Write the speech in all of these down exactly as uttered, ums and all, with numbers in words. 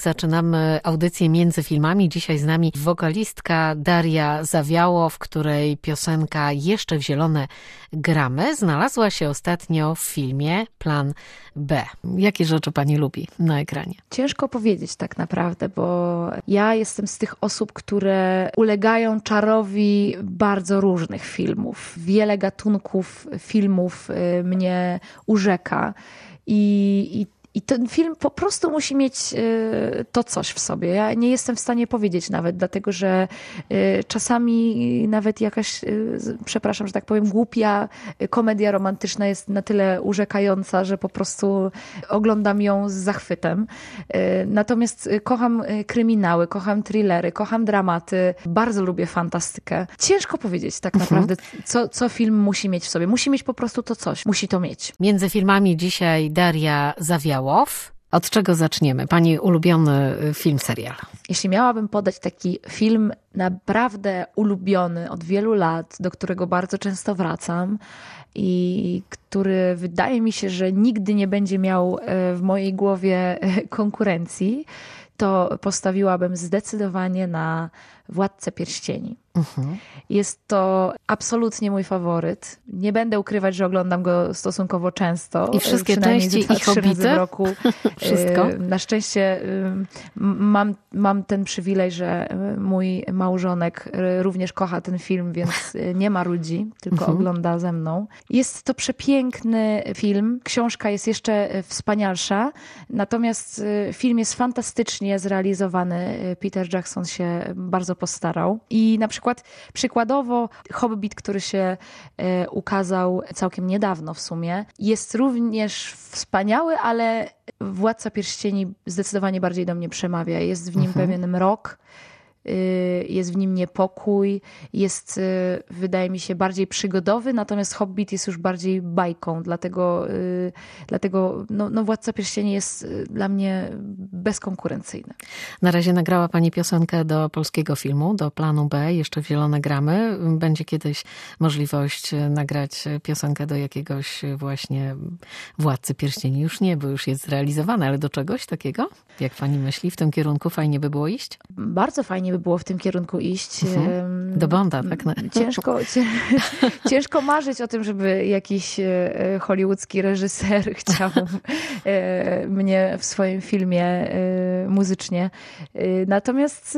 Zaczynamy audycję Między Filmami. Dzisiaj z nami wokalistka Daria Zawiało, w której piosenka Jeszcze w zielone gramy znalazła się ostatnio w filmie Plan B. Jakie rzeczy pani lubi na ekranie? Ciężko powiedzieć tak naprawdę, bo ja jestem z tych osób, które ulegają czarowi bardzo różnych filmów. Wiele gatunków filmów mnie urzeka i, i I ten film po prostu musi mieć to coś w sobie. Ja nie jestem w stanie powiedzieć nawet, dlatego że czasami nawet jakaś, przepraszam, że tak powiem, głupia komedia romantyczna jest na tyle urzekająca, że po prostu oglądam ją z zachwytem. Natomiast kocham kryminały, kocham thrillery, kocham dramaty, bardzo lubię fantastykę. Ciężko powiedzieć tak naprawdę, co, co film musi mieć w sobie. Musi mieć po prostu to coś. Musi to mieć. Między filmami dzisiaj Daria Zawiało. Od czego zaczniemy? Pani ulubiony film, serial? Jeśli miałabym podać taki film naprawdę ulubiony od wielu lat, do którego bardzo często wracam i który wydaje mi się, że nigdy nie będzie miał w mojej głowie konkurencji, to postawiłabym zdecydowanie na Władcę Pierścieni. Uh-huh. Jest to absolutnie mój faworyt. Nie będę ukrywać, że oglądam go stosunkowo często. I wszystkie części i Hobbity? W roku. Wszystko? Na szczęście mam, mam ten przywilej, że mój małżonek również kocha ten film, więc nie ma ludzi, tylko uh-huh. ogląda ze mną. Jest to przepiękny film. Książka jest jeszcze wspanialsza. Natomiast film jest fantastycznie zrealizowany. Peter Jackson się bardzo postarał. I na przykład przykładowo Hobbit, który się e, ukazał całkiem niedawno w sumie, jest również wspaniały, ale Władca Pierścieni zdecydowanie bardziej do mnie przemawia. Jest w nim mhm. pewien mrok, jest w nim niepokój, jest, wydaje mi się, bardziej przygodowy, natomiast Hobbit jest już bardziej bajką, dlatego, dlatego no, no Władca Pierścieni jest dla mnie bezkonkurencyjny. Na razie nagrała pani piosenkę do polskiego filmu, do Planu B, Jeszcze w zielone gramy. Będzie kiedyś możliwość nagrać piosenkę do jakiegoś właśnie Władcy Pierścieni? Już nie, bo już jest zrealizowane, ale do czegoś takiego? Jak pani myśli, w tym kierunku fajnie by było iść? Bardzo fajnie by było w tym kierunku iść. Mhm. Do Bonda, tak? Ciężko, ciężko marzyć o tym, żeby jakiś hollywoodzki reżyser chciał mnie w swoim filmie muzycznie. Natomiast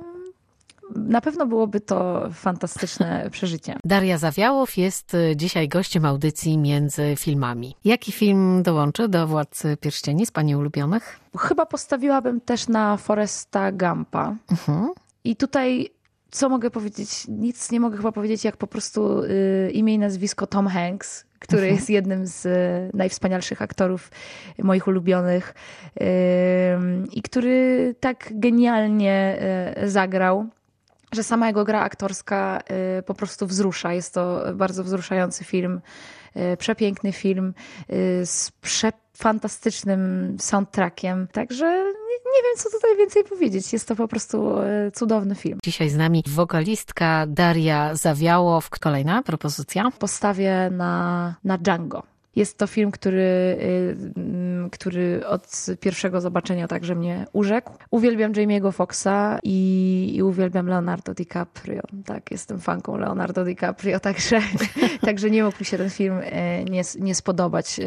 na pewno byłoby to fantastyczne przeżycie. Daria Zawiałow jest dzisiaj gościem audycji Między Filmami. Jaki film dołączy do Władcy Pierścieni z pani ulubionych? Chyba postawiłabym też na Foresta Gumpa. Mhm. I tutaj co mogę powiedzieć? Nic nie mogę chyba powiedzieć, jak po prostu y, imię i nazwisko Tom Hanks, który mhm. jest jednym z y, najwspanialszych aktorów moich ulubionych y, i który tak genialnie y, zagrał, że sama jego gra aktorska y, po prostu wzrusza. Jest to bardzo wzruszający film, y, przepiękny film y, z przefantastycznym soundtrackiem. Także nie wiem, co tutaj więcej powiedzieć. Jest to po prostu cudowny film. Dzisiaj z nami wokalistka Daria Zawiało. Kolejna propozycja? Postawię na, na Django. Jest to film, który, który od pierwszego zobaczenia także mnie urzekł. Uwielbiam Jamie'ego Foxxa i, i uwielbiam Leonardo DiCaprio. Tak, jestem fanką Leonardo DiCaprio, także, także nie mógł mi się ten film nie, nie spodobać.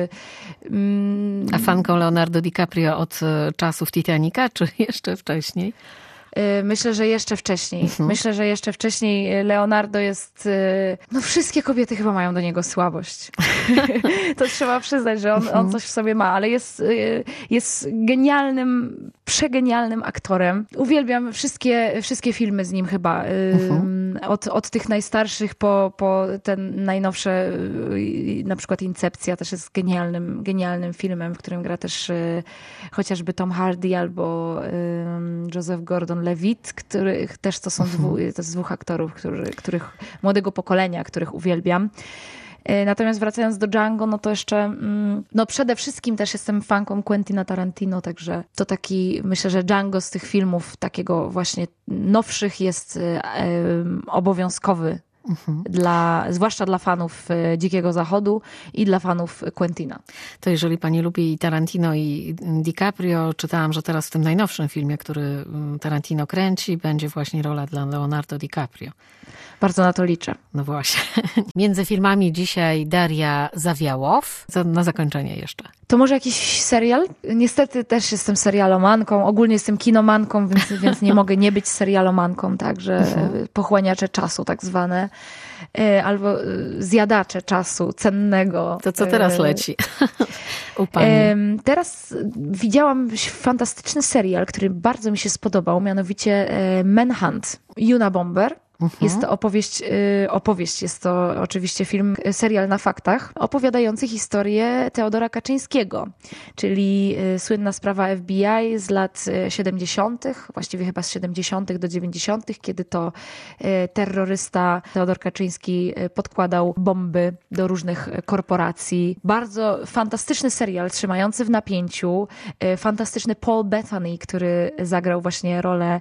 A fanką Leonardo DiCaprio od czasów Titanica, czy jeszcze wcześniej? Myślę, że jeszcze wcześniej. Mhm. Myślę, że jeszcze wcześniej Leonardo jest... No wszystkie kobiety chyba mają do niego słabość. To trzeba przyznać, że on, on coś w sobie ma, ale jest, jest genialnym, przegenialnym aktorem. Uwielbiam wszystkie, wszystkie filmy z nim chyba. Mhm. Od, od tych najstarszych po, po ten najnowsze, na przykład Incepcja też jest genialnym, genialnym filmem, w którym gra też chociażby Tom Hardy albo Joseph Gordon-Levitt, których też to są dwu, to jest dwóch aktorów, którzy, których młodego pokolenia, których uwielbiam. Natomiast wracając do Django, no to jeszcze, no przede wszystkim też jestem fanką Quentina Tarantino, także to taki, myślę, że Django z tych filmów takiego właśnie nowszych jest obowiązkowy Mhm. Dla, zwłaszcza dla fanów Dzikiego Zachodu i dla fanów Quentina. To jeżeli pani lubi Tarantino i DiCaprio, czytałam, że teraz w tym najnowszym filmie, który Tarantino kręci, będzie właśnie rola dla Leonardo DiCaprio. Bardzo na to liczę. No właśnie. Między filmami dzisiaj Daria Zawiałow. Co na zakończenie jeszcze? To może jakiś serial? Niestety też jestem serialomanką. Ogólnie jestem kinomanką, więc, więc nie mogę nie być serialomanką. Także uh-huh. pochłaniacze czasu tak zwane. Albo zjadacze czasu cennego. To co teraz leci u pani? Teraz widziałam fantastyczny serial, który bardzo mi się spodobał. Mianowicie Manhunt. Unabomber. Jest to opowieść, opowieść, jest to oczywiście film, serial na faktach, opowiadający historię Teodora Kaczyńskiego, czyli słynna sprawa F B I z lat siedemdziesiątych, właściwie chyba z siedemdziesiątych do dziewięćdziesiątych, kiedy to terrorysta Teodor Kaczyński podkładał bomby do różnych korporacji. Bardzo fantastyczny serial, trzymający w napięciu. Fantastyczny Paul Bettany, który zagrał właśnie rolę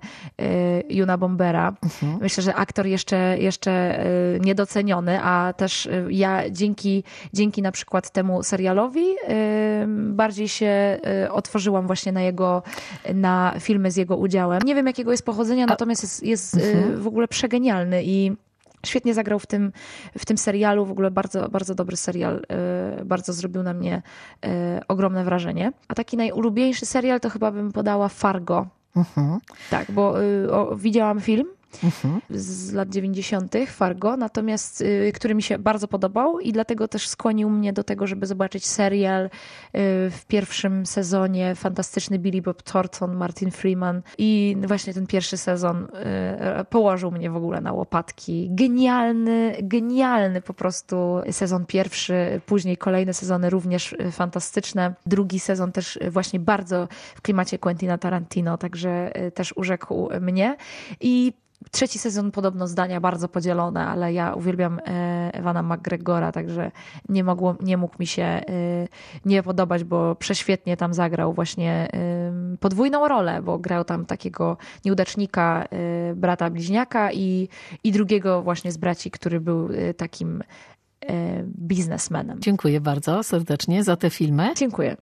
Unabombera. Mhm. Myślę, że aktor jeszcze, jeszcze niedoceniony, a też ja dzięki, dzięki na przykład temu serialowi bardziej się otworzyłam właśnie na jego, na filmy z jego udziałem. Nie wiem jakiego jest pochodzenia, natomiast jest, jest mhm. w ogóle przegenialny i świetnie zagrał w tym, w tym serialu. W ogóle bardzo, bardzo dobry serial. Bardzo zrobił na mnie ogromne wrażenie. A taki najulubieńszy serial to chyba bym podała Fargo. Mhm. Tak, bo o, widziałam film Mhm. z lat dziewięćdziesiątych Fargo, natomiast y, który mi się bardzo podobał i dlatego też skłonił mnie do tego, żeby zobaczyć serial y, w pierwszym sezonie. Fantastyczny Billy Bob Thornton, Martin Freeman i właśnie ten pierwszy sezon y, położył mnie w ogóle na łopatki. Genialny, genialny po prostu sezon pierwszy, później kolejne sezony również fantastyczne. Drugi sezon też właśnie bardzo w klimacie Quentina Tarantino, także y, też urzekł mnie i trzeci sezon podobno zdania bardzo podzielone, ale ja uwielbiam Ewana McGregora, także nie, mogło, nie mógł mi się nie podobać, bo prześwietnie tam zagrał właśnie podwójną rolę, bo grał tam takiego nieudacznika, brata bliźniaka i, i drugiego właśnie z braci, który był takim biznesmenem. Dziękuję bardzo serdecznie za te filmy. Dziękuję.